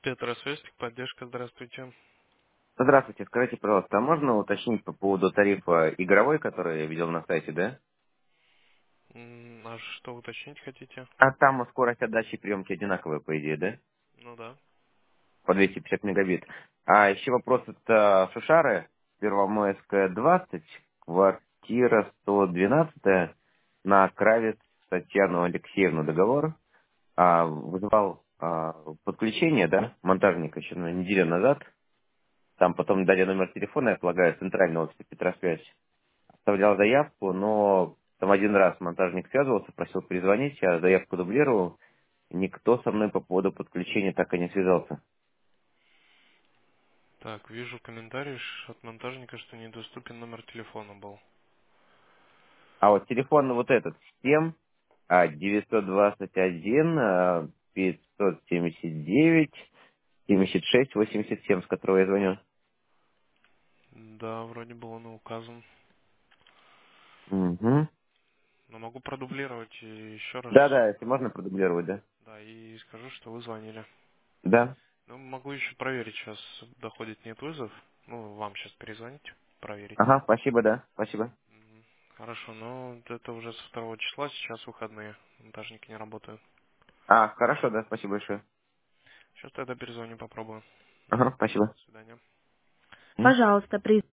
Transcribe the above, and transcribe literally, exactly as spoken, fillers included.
Петросвязь, поддержка, здравствуйте. Здравствуйте, скажите, пожалуйста, а можно уточнить по поводу тарифа игровой, который я видел на сайте, да? М, А что уточнить хотите? А там скорость отдачи и приемки одинаковая, по идее, да? Ну да. По двести пятьдесят мегабит. А еще вопрос, это Шушары, Первомайская двадцать, квартира сто двенадцать, на Кравец Татьяну Алексеевну договор. А, вызывал а, подключение, да, монтажника еще на неделю назад. Там потом дали номер телефона, я полагаю, центрального офиса Петросвязь. Оставлял заявку, но там один раз монтажник связывался, просил перезвонить, я заявку дублировал. Никто со мной по поводу подключения так и не связался. Так, вижу комментарий ш- от монтажника, что недоступен номер телефона был. А вот телефон вот этот, семь а, девятьсот двадцать один а, пятьсот семьдесят девять семьдесят шесть восемьдесят семь, с которого я звоню. Да, вроде был он и указан. Угу. Но могу продублировать и еще раз. Да-да, если можно продублировать, да? Да, и скажу, что вы звонили. Да. Ну, могу еще проверить, сейчас доходит нет вызов. Ну, вам сейчас перезвонить, проверить. Ага, спасибо, да, спасибо. Мгм. Хорошо, но это уже со второго числа, сейчас выходные. Монтажники не работают. А, хорошо, да, спасибо большое. Сейчас тогда перезвоню, попробую. Ага, спасибо. До свидания. М. Пожалуйста, при